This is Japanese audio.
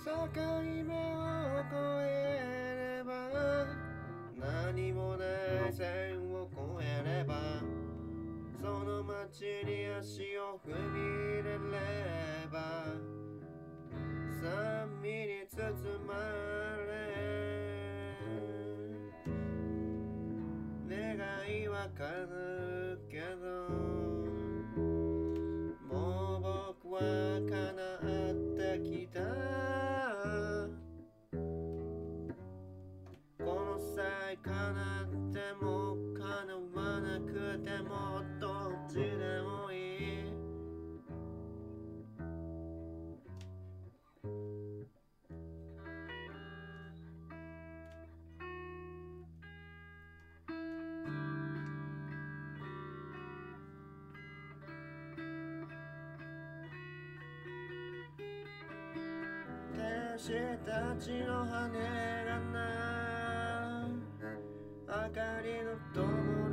境目を越えれば、何もない線を越えれば、その街に足を踏み入れれば、酸味に包まれ、願いは叶うけど、もう僕は叶ってきた。この際叶っても叶わなくてもどっちでもいい。天使たちの羽がな、明かりの灯